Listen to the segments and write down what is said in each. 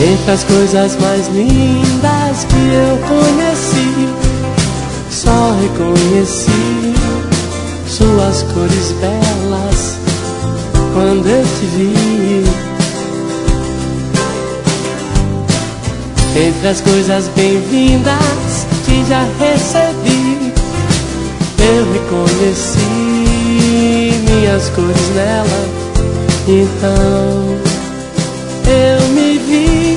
Entre as coisas mais lindas que eu conheci, só reconheci suas cores belas quando eu te vi. Entre as coisas bem-vindas que já recebi, eu reconheci minhas cores nela. Então eu me vi.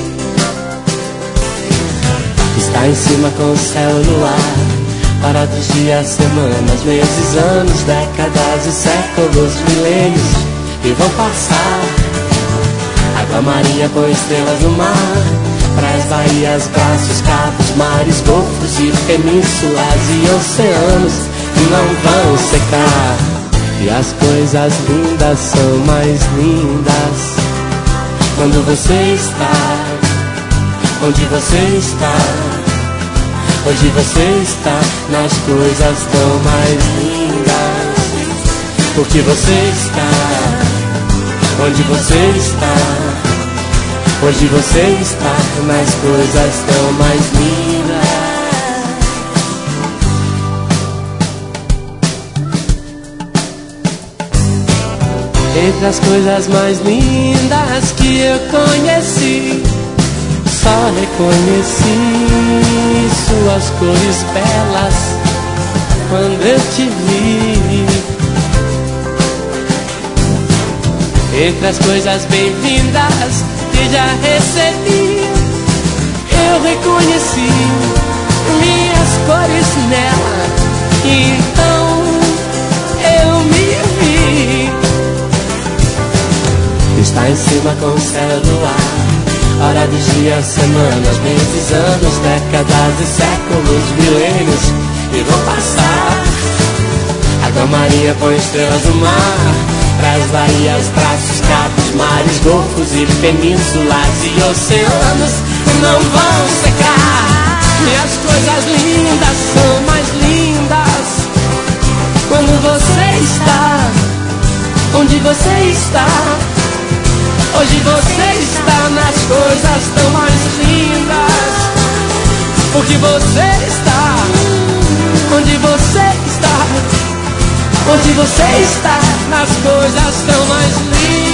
Está em cima com o céu no ar, para dos dias, semanas, meses, anos, décadas e séculos, milênios que vão passar. Água marinha com estrelas no mar, praias, baías, braços, cabos, mares, golfos e penínsulas e oceanos não vão secar. E as coisas lindas são mais lindas quando você está onde você está. Hoje você está nas coisas tão mais lindas, porque você está onde você está. Hoje você está nas coisas tão mais lindas. Entre as coisas mais lindas que eu conheci, só reconheci suas cores belas quando eu te vi. Entre as coisas bem-vindas que já recebi, eu reconheci minhas cores nela. Então eu me vi. Está em cima com o céu no ar, hora dos dias, semanas, meses, anos, décadas e séculos, milênios que vão passar. Água marinha com estrelas no mar, praias, baías, braços, cabos, mares, golfos e penínsulas e oceanos não vão secar. E as coisas lindas são mais lindas quando você está onde você está. Hoje você está nas coisas tão mais lindas, porque você está onde você está. Onde você está nas coisas tão mais lindas.